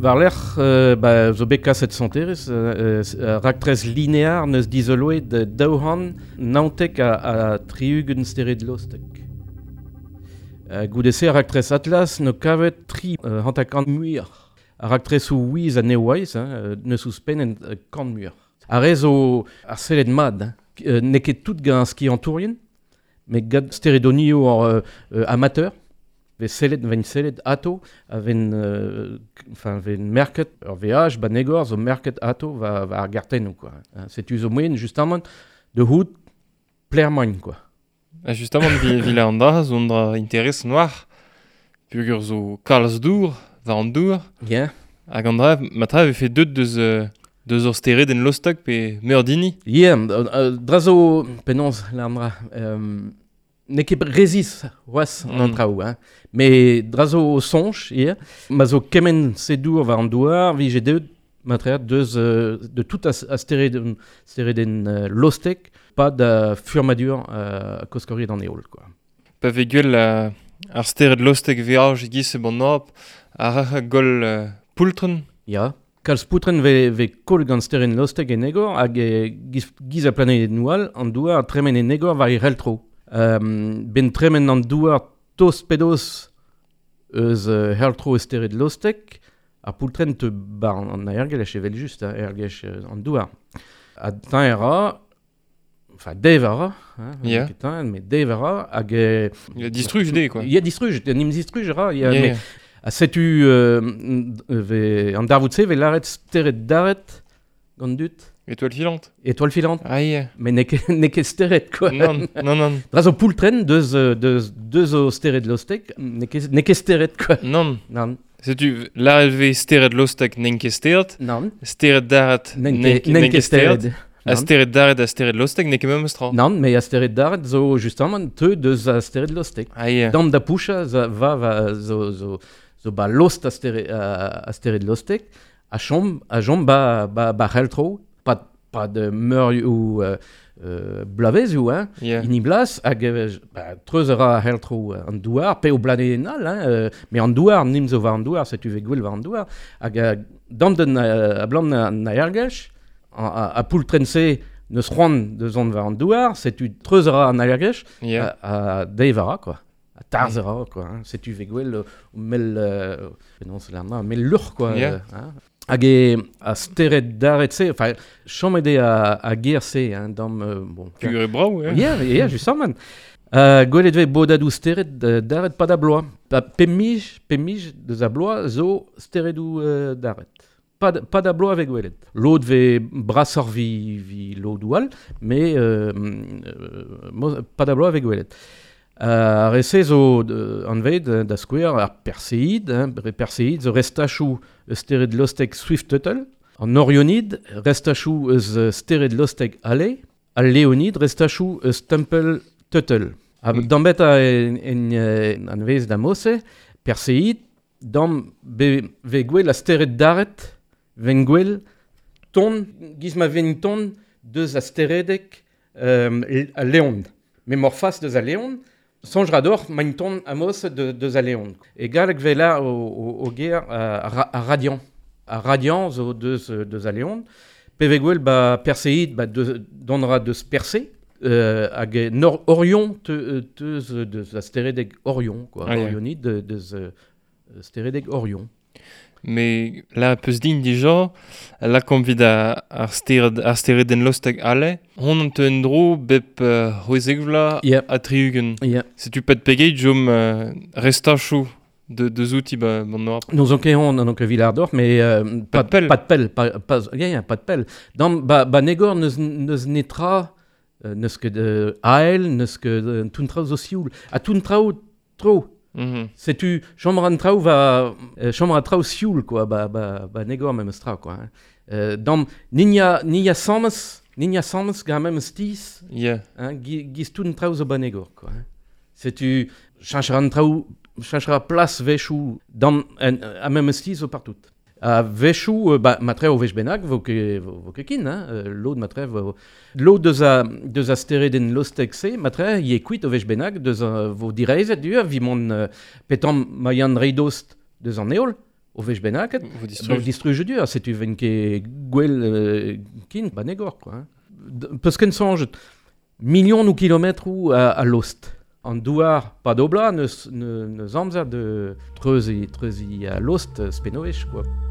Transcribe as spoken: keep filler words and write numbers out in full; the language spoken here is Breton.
Var l'er, euh, bah, zo bet kaset santerez, euh, euh, raktrez linéar neus dizoloet de daouhan naontek a, a triugen stered lostek. Uh, Goudese a raktrez atlas no kavet tri uh, hantakan muir. A raktrez ou ouiz a neouaiz, hein, neus ouz pennen uh, kan muir. A rez o ar sellet mad, hein. Uh, neket tout gant ski an tourien, mais gad steredonio or uh, uh, amateur. Ve sellet, ven sellet ato, a ven, euh, enfin, ven merket, ur veaj, ba negor, zo merket ato va, va ar gartennoù, quoi. Hein, setu zo moen, justement, de hout, plermoin, quoi. Ah, justement, vila an da, zo dra interes noir, pugur zo kalz dour, va an dour, Yeah. hag an dra, ma tra ave fet deud deus, euh, deus ur stered en lostak pe meurdini. Yeah, uh, uh, drazo, penons, l'andra, um, ne ket rezis, oas, Mm. an traoù, hein. Mais drazo sonj, yeah, ma zo kemen sedour va an douar, vi j'ai deud, ma tra, deus, uh, de tout a, a stered, stered en uh, lostek, pas da furmadur uh, koskoriet an eol, quoi. Pa ve gwell uh, ar stered lostak veaj gis e bon nop, ar ar gol uh, poultren. Ja, kalz poutren ve, ve kol gant steren lostek en egor, hag e giz, giz a planet noual, an douar tremen en egor var ir heltro. Um, ben tremen an douar tos pedos eus uh, heltro estered lostek, a poultren te bar an ergelech evel just, hein, ergelech uh, an douar. A tan era, enfin dev ara, hein, Yeah. ketan, mais dev ara, hag e... Il a distruj de, quoi. Il y a distruj, nim distruj era, Yeah, mais yeah. a setu euh, ve, an darvoutse ve laret steret daret gant dut, Étoile filante. étoile filante, Ah, yeah. mais ne ket ne ket steret, quoi. Non, non, non. Draz o poultren, deus, euh, deus, deus o steret lostek, ne ket, ne ket steret, quoi. Non. Non, Setu, la elve stered lostak nenke steret, non, stered daret nenke, nenke steret. a stered daret a stered lostak neke mem stra. Non, mais a steret daret zo justement te deus a steret lostek. Ah, yeah. Dam da poucha za, va, va zo, zo, zo ba lost a steret, a, a steret lostek, a chom, a chom ba, ba, ba heltro, pas, pas de meur ou euh, euh, blavez ou, hein. Yeah. Ini blas, hag euh, bah, treuz era heltro an douar, pe o bladenal, hein, euh, mais an douar, nim zo va an douar, setu ve gwell va an douar, hag euh, dam den euh, a blam na, na ergelch, a, a, a poultrense neus c'hoant de zon va an douar, setu treuz era an ergelch, Yeah. a, a deivara, quoi. A tarzera, quoi. Hein. Setu ve gwell euh, mel, euh, non, c'est là, mel lur, quoi. Yeah. Euh, hein. Hag e a steret daret se, enfin, chomede a, a ger se, hein, dam, euh, bon... Pugur e brau, yeah. Yeah, yeah, justement. Uh, Gwelet ve bodadou steret uh, daret pa da bloa. Pa pemij, pemij deus a bloa zo steredou uh, daret. Pa, da- pa da bloa ve gwelet. L'od ve brasor vi, vi l'od oual, mais euh, euh, mo- pa da bloa ve gwelet. Uh, Rese zo de, an vet uh, da skouer ar perseid, hein, re perseid zo restachou eus stered lostek Swift Tuttle. An orionid restachou eus uh, stered lostek ale. Al leonid restachou eus Temple Tuttle. A Mm. dambet a en, en, euh, an vez da mosse, perseid, dam be, ve gwell a steret daret, ven gwell ton, giz ma ven ton, deus a steredek euh, a leon. Me morfas deus a leon, sonjrador mañ ton a mosse de, deus a leon. E galek ve la o, o, o ger a, a, a radiant. A radiant zo deus, deus a leon. Pe ve gwell ba perseid ba deus, donra deus perse, euh, hag e nor orion te, teus deus a steredek orion, quoi. Ah, yeah. Orionid de, deus uh, steredek orion. Mais la peus din dija, la konvid a ar stered, ar stered en lostak ale, hon an te en dro bep uh, hoezegvla Yeah. a triugen. Yeah. Setu pet pegeit jom uh, restachou de, de zouti ba bon noap. Nous on on donc Villardorf, mais euh, Pas de pelle. Pas de pelle, pas, pas, yeah, yeah, pas de pelle. Dans ba, ba negor neus, neus netra, euh, neus que de ael, neus que de tuntrao zo sioul. A tuntrao tro. Mhm. C'est tu chambre an trao va euh, chambre an trao sioul quoi, ba ba ba negor même stra quoi. Hein. Euh, dans niña niña samas, niña samas ga même stis, Yeah. hein, gi- giz tuntrao zo ba negor quoi. Hein. C'est tu chanchera an trao chanchera place vechou dans en, a même stis zo partout. A vechou, euh, bah, matre o vech bennak, vo ke, vo, vo ke kin, hein, euh, l'eau de matre, vo, l'eau deus a, deus a stereden lostek se, matre, ye kuit o vech bennak, deus a, vo direizet du, vi mon euh, petam maian reidost deus an eol, O vech benaket, Vous bah, distruge dur, c'est tu ven ket gwell euh, kin, ba negor, quoi. Hein. Peus ken sonj, millions ou kilomètres ou à, à l'ost. An douar, pas d'obla, neus, neus, neus amzer de treuzi, treuzi à l'ost, spenovech, quoi.